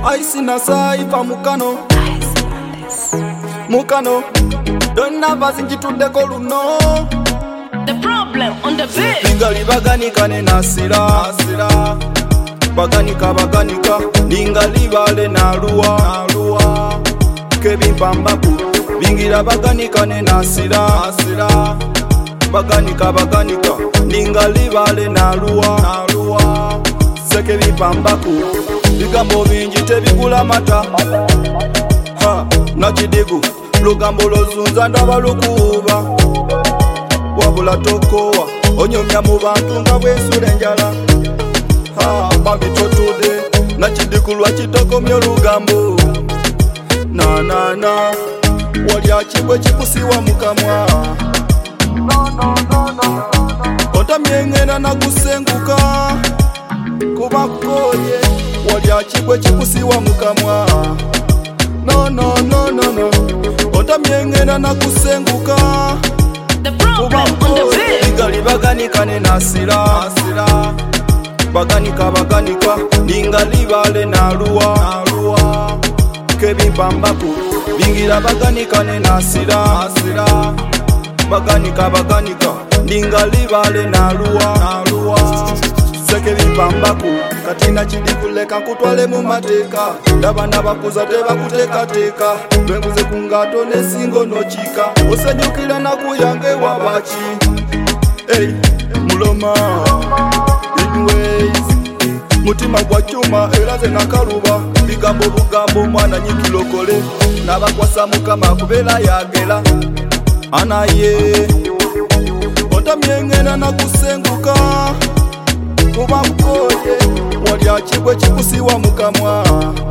Ice na saifa mukano Mukano Donna bazinji tudeko luno. The problem on the beat. Ningali baganika ne nasira Baganika Ningali bale naluwa Kebi mpambaku Bingira baganika ne nasira Baganika Ningali bale naluwa Sekebi mpambaku Bigambo bingi tebigula mata Nakidigu lugambo lozunza ndaba lukuba Wabula tokowa onyomya mu bantu nga bwesula enjala Bambi totude nakidigu lwakitokomya olugambo Na walya kibwe kikusiwa mukamwa Otamye ngenda nakusenguka kuba koje walya kibwe kikusiwa mukamwa No Otamye ngenda nakusenguka The problem on the beat. Ningali baganika ne nasira Baganika Ningali bale naluwa Kebi mpambaku Bingira baganika ne nasira Baganika Ningali bale naluwa Sekebi mpambaku Katina chidikuleka nkutwale mu mateka Ndabana bakuza tebakuteka Lwenguze kungato nesingo nochika Osenyukira na kuyange wabachi Hey, muloma Anyways Mutima gwa chuma eraze nakaluba Bigambo bugambo mwana nyikilokole Nabakwasa mukama kubela yagela Anaye Otamye ngenda nakusenguka kuba mkoye walya kibwe kikusiwa mukamwa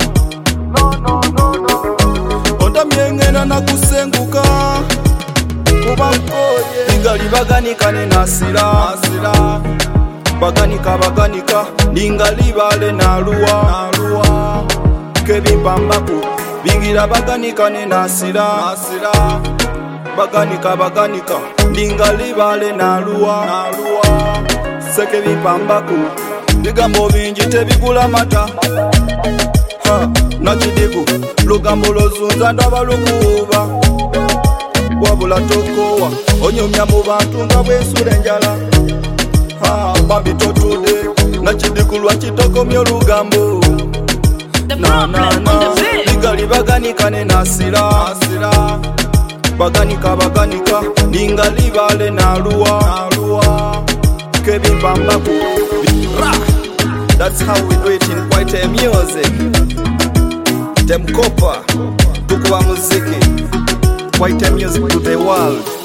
Otamye ngenda nakusenguka kuba mkoye Ningali baganika ne nasira Baganika Ningali bale naluwa Kebi mpambaku Bingira baganika ne nasira Baganika Ningali bale naluwa Sekebi mpambaku Bigambo bingi tebigula mata Nakidigu lugambo lozunza ndaba lukuba Wabula tokowa onyomya mu bantu nga bwesula enjala Bambi totude nakidigu lwakitokomya olugambo The problem on the beat. Ningali baganika ne nasira Baganika Ningali bale naluwa Kebi mpambaku That's how we do it in White Music. Dem Kopa tukuwa muziki White Music to the world.